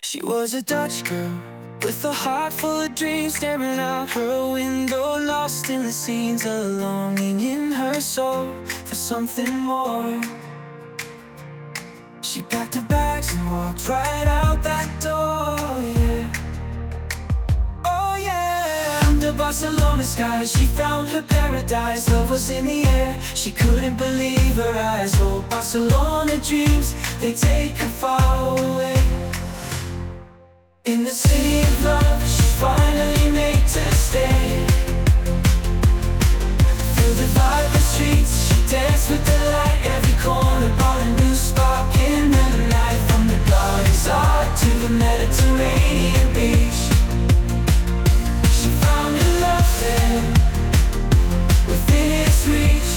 She was a Dutch girl with a heart full of dreams, staring out her window, lost in the scenes, a longing in her soul for something more. She packed her bags and walked right out that door, yeah. Oh yeah. Under Barcelona skies, she found her paradise. Love was in the air, she couldn't believe her eyes. Oh, Barcelona dreams, they take her far away. In the city of love, she finally made to stay. Through the vibrant streets, she danced with delight. Every corner brought a new spark in the night. From the Garden's art to the Mediterranean beach, she found her love there, within its reach.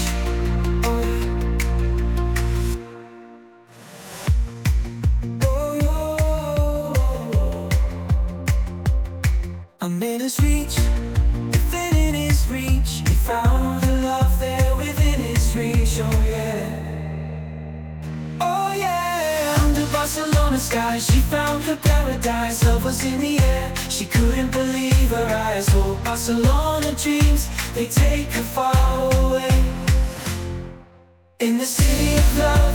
I'm in his reach, within his reach. He found the love there within his reach, oh yeah. Oh yeah. Under Barcelona skies, she found her paradise. Love was in the air, she couldn't believe her eyes. Oh, Barcelona dreams, they take her far away. In the city of love,